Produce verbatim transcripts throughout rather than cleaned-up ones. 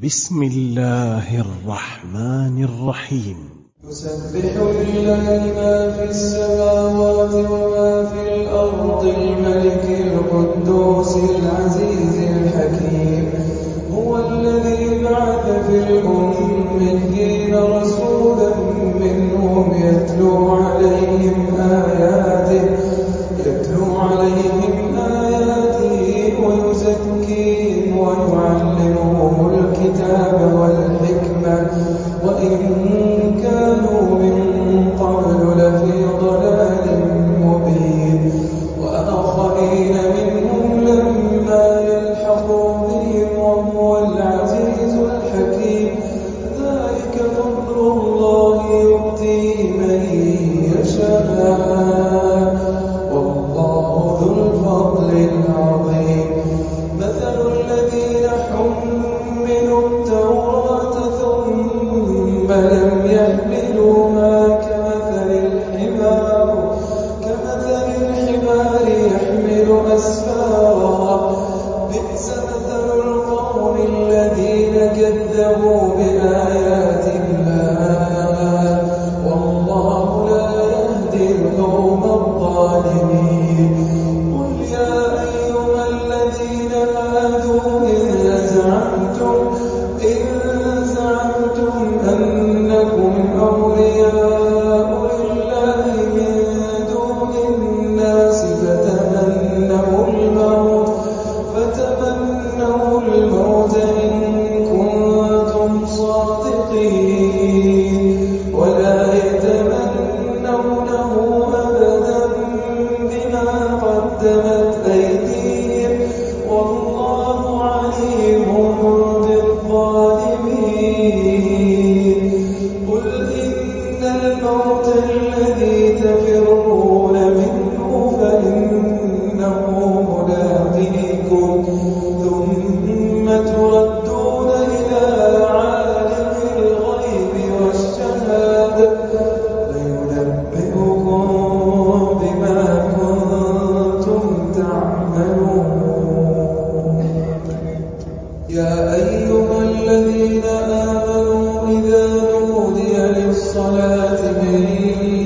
بسم الله الرحمن الرحيم. يسبح لله ما في السماوات وما في الأرض الملك القدوس العزيز الحكيم. هو الذي بعث في الأميين رسولا منهم يتلو عليهم آياته يتلو عليهم آياته ويزكيهم ويعلمهم الكتاب والحكمة وإن كانوا من قبل لفي ضلال مبين وآخرين منهم لما يلحقوا بهم وهو العزيز الحكيم. ذلك فضل الله يؤتيه من يشاء والله ذو الفضل العظيم. مثل الذين حملوا التوراة ثم لم يحملوها كمثل الحمار كمثل الحمار يحمل أسفارا بئس مثل القوم الذين كذبوا بآيات الله والله لا يهدي القوم الظالمين. قل يا أيها الذين هادوا إن زعمتم إن زعمتم أنكم أولياء لله من دون الناس فتمنوا الموت فتمنوا الموت إن كنتم صادقين ولا يتمنونه أبدا بما قدمت أيديهم والله عليم بالظالمين. قل إن الموت الذي تفرون منه فإنه ملاقيكم ثم تردون إلى عالم الغيب والشهادة فينبئكم بما كنتم تعملون. يا أيها الذين آمنوا إذا نودي للصلاة من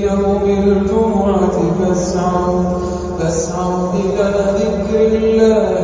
يوم الجمعة فاسعوا فاسعوا إلى ذكر الله